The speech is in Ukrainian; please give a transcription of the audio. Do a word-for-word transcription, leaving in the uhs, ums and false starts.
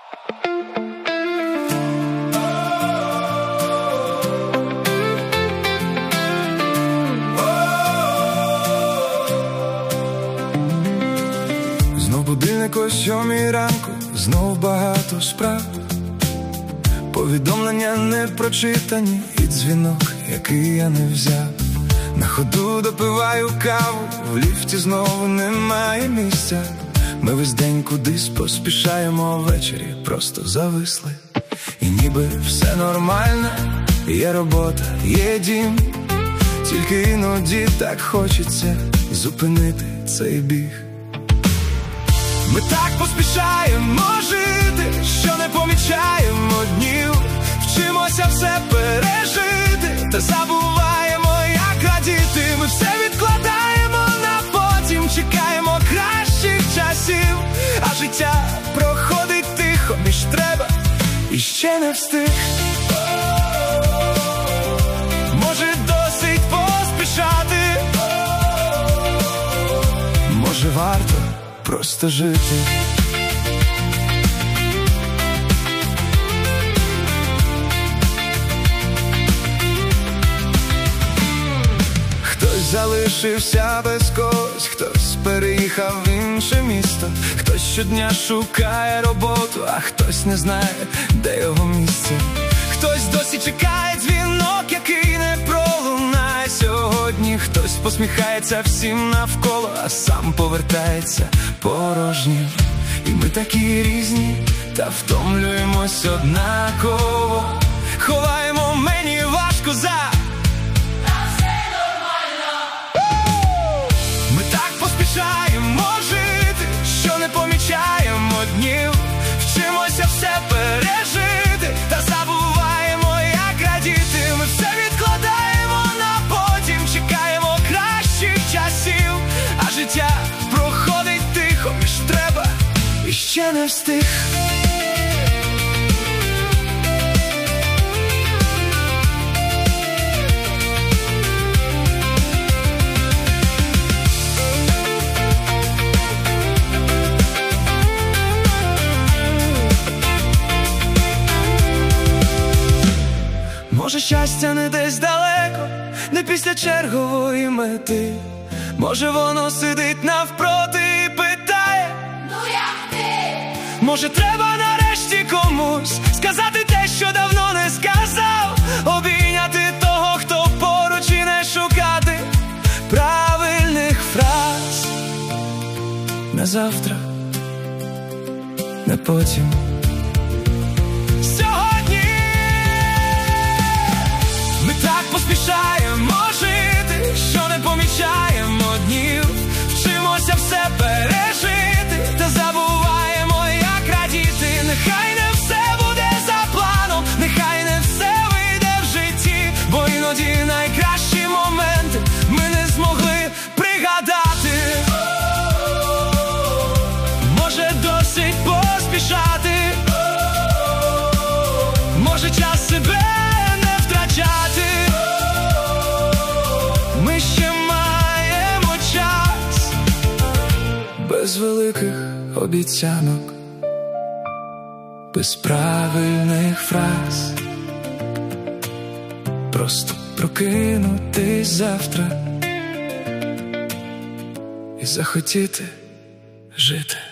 Знов будильник о сьомій ранку, знов багато справ. Повідомлення не прочитані і дзвінок, який я не взяв. На ходу допиваю каву, в ліфті знову немає місця. Ми весь день кудись поспішаємо, ввечері просто зависли. І ніби все нормально, є робота, є дім. Тільки іноді так хочеться зупинити цей біг. Ми так поспішаємо жити, що не помічаємо днів. Вчимося все пережити, та забуваємо, як радіти. Ми все відкладаємо на потім, чекаємо кращих часів. А життя проходить тихо, між треба і ще не встиг. Може, досить поспішати, може, варто просто жити. Хтось залишився без когось, хтось переїхав в інше місто, хтось щодня шукає роботу, а хтось не знає, де його місце. Хтось досі чекає дзвінок, який не пролунає сьогодні. Хтось посміхається всім навколо, а сам повертається порожнім. І ми такі різні, та втомлюємось однаково. Ховаємо мені важко за все нормально. Ми так поспішаємо жити, що не помічаємо днів. Вчимося все пережити, та забуваємо, як радіти. Ми все відкладаємо на потім, чекаємо кращих часів. А життя проходить тихо, між треба і ще не встиг. Може, щастя не десь далеко, не після чергової мети. Може, воно сидить навпроти і питає: ну як ти? Може, треба нарешті комусь сказати те, що давно не сказав. Обійняти того, хто поруч, і не шукати правильних фраз. Не завтра, не потім. Так поспішаємо жити, що не помічаємо днів. Вчимося все пережити, та забуваємо, як радіти. Нехай не все буде за планом, нехай не все вийде в житті, бо іноді найкращі моменти ми не змогли пригадати. Може, досить поспішати, може, час себе не втрачати. Ми ще маємо час, без великих обіцянок, без правильних фраз. Просто прокинутись завтра і захотіти жити.